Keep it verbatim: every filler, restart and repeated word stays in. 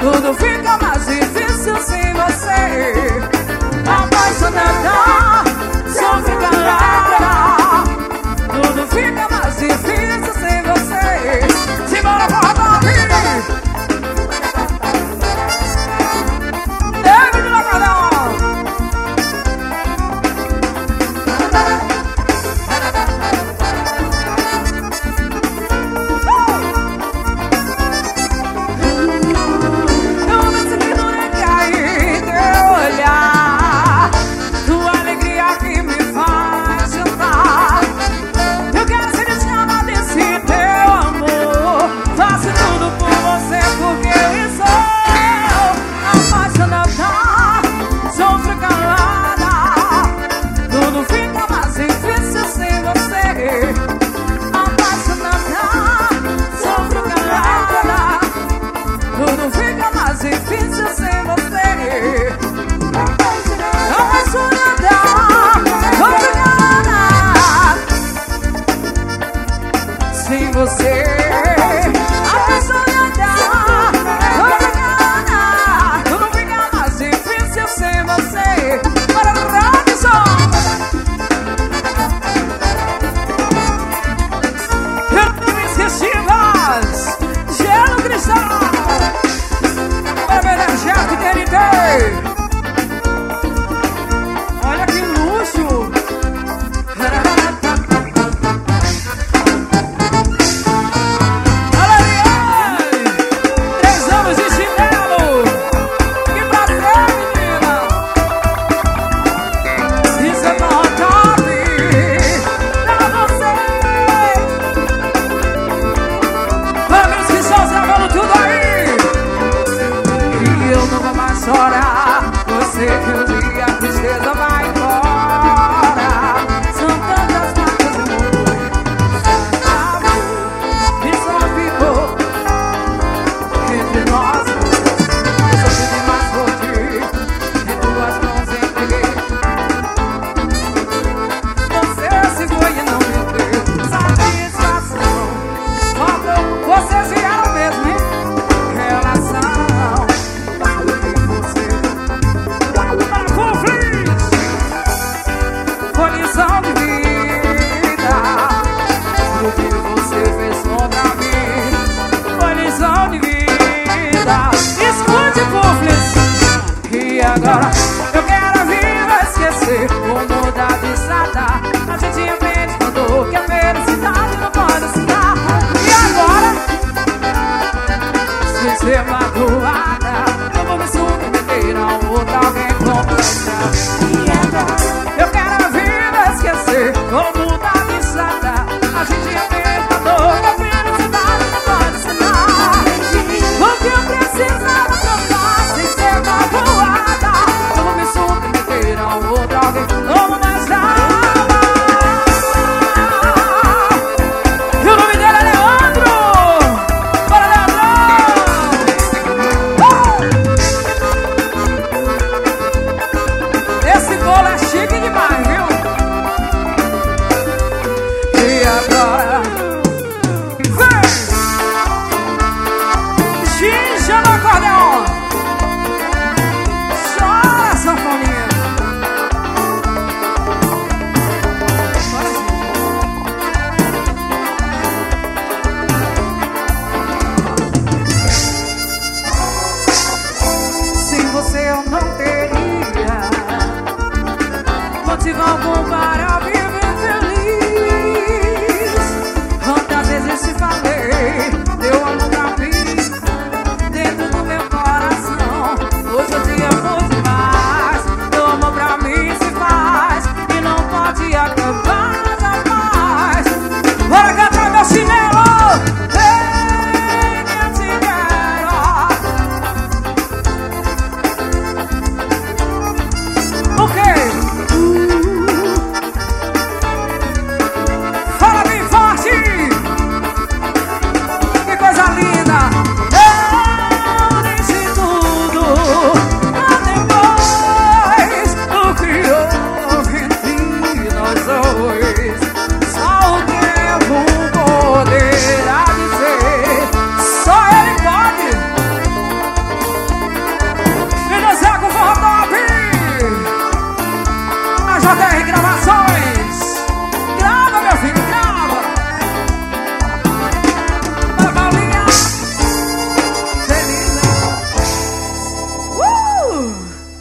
tudo fica mais difícil sem você. Apaixonada, sofre calada, tudo fica mais difícil sem você. Simbora, porra, Davi! David Lacradão! Sem você, apaixonada, obrigada, tudo fica mais difícil sem você. Para o Robson, inesquecíveis, Gelo Cristal, para o energético T N T. Olha que luxo. Chorar, você que um dia a tristeza vai embora. São tantas marcas no mundo, e só ficou entre nós. Eu só pedi mais por ti, em tuas mãos entreguei. Você segurou e não me deu satisfação. Quando vocês vieram mesmo, hein? Relação. Colisão de vida, tudo que você fez contra mim. Colisão de vida, escute, Pufles. E agora